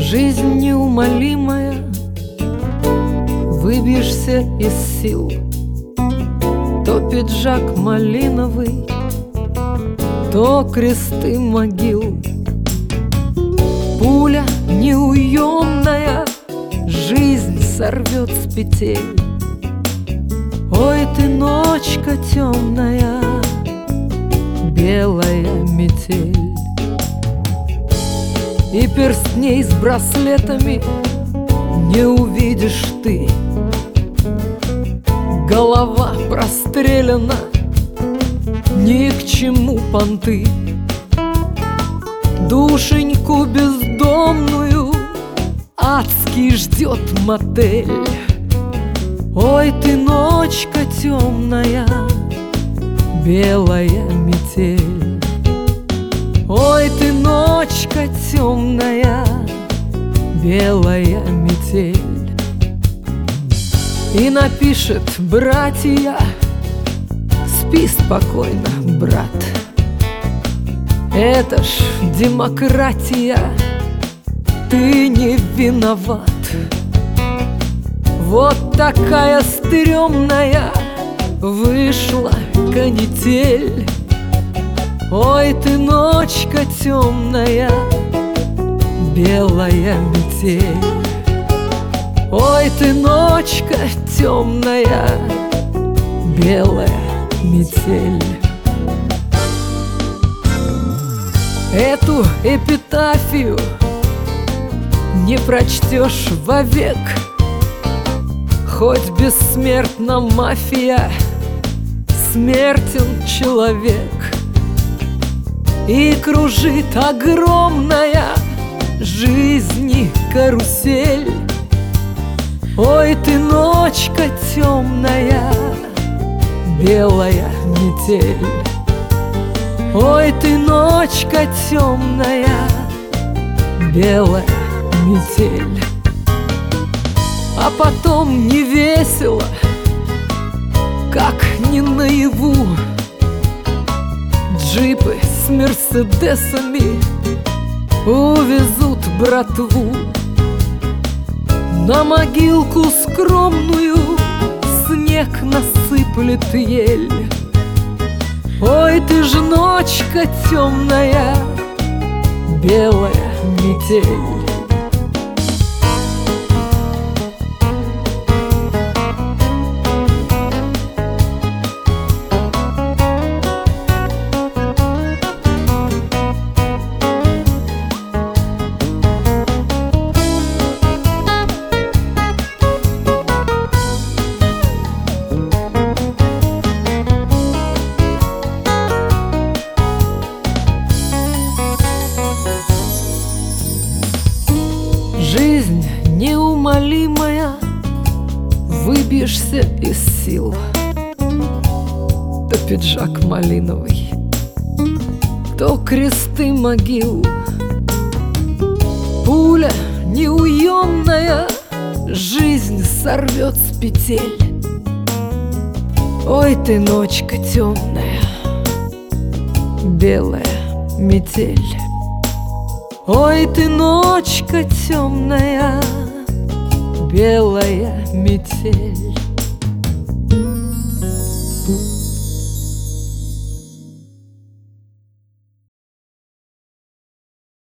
Жизнь неумолимая, выбьешься из сил. То пиджак малиновый, то кресты могил. Пуля неуемная жизнь сорвет с петель. Ой, ты, ночка темная, белая метель. И перстней с браслетами не увидишь ты. Голова прострелена, ни к чему понты. Душеньку бездомную адский ждет мотель. Ой, ты, ночка темная, белая метель. Ой, ты, ночка темная, белая метель. И напишет братья: спи спокойно, брат. Это ж демократия, ты не виноват. Вот такая стрёмная вышла канитель. Ой, ты, ночка темная, белая метель. Ой, ты, ночка темная, белая метель. Эту эпитафию не прочтешь вовек, хоть бессмертна мафия, смертен человек. И кружит огромная жизни карусель. Ой, ты, ночка темная, белая метель. Ой, ты, ночка темная, белая метель. А потом не весело, как не наяву, джипы с мерседесами увезут братву. На могилку скромную снег насыплет ель. Ой, ты ж, ночка темная, белая метель. Жизнь неумолимая, выбьешься из сил. То пиджак малиновый, то кресты могил. Пуля неуемная жизнь сорвет с петель. Ой, ты, ночка темная, белая метель. Ой, ты, ночка темная, белая метель.